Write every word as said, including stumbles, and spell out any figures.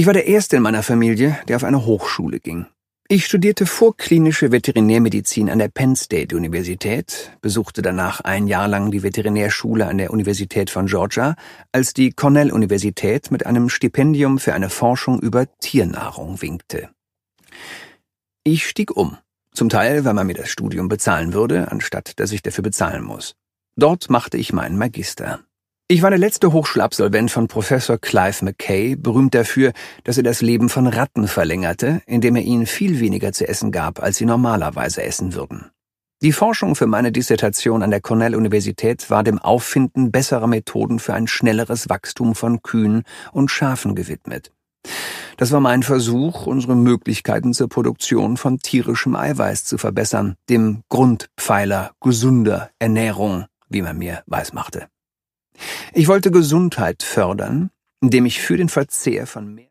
Ich war der Erste in meiner Familie, der auf eine Hochschule ging. Ich studierte vorklinische Veterinärmedizin an der Penn State Universität, besuchte danach ein Jahr lang die Veterinärschule an der Universität von Georgia, als die Cornell-Universität mit einem Stipendium für eine Forschung über Tiernahrung winkte. Ich stieg um, zum Teil, weil man mir das Studium bezahlen würde, anstatt dass ich dafür bezahlen muss. Dort machte ich meinen Magister. Ich war der letzte Hochschulabsolvent von Professor Clive McKay, berühmt dafür, dass er das Leben von Ratten verlängerte, indem er ihnen viel weniger zu essen gab, als sie normalerweise essen würden. Die Forschung für meine Dissertation an der Cornell-Universität war dem Auffinden besserer Methoden für ein schnelleres Wachstum von Kühen und Schafen gewidmet. Das war mein Versuch, unsere Möglichkeiten zur Produktion von tierischem Eiweiß zu verbessern, dem Grundpfeiler gesunder Ernährung, wie man mir weismachte. Ich wollte Gesundheit fördern, indem ich für den Verzehr von mehr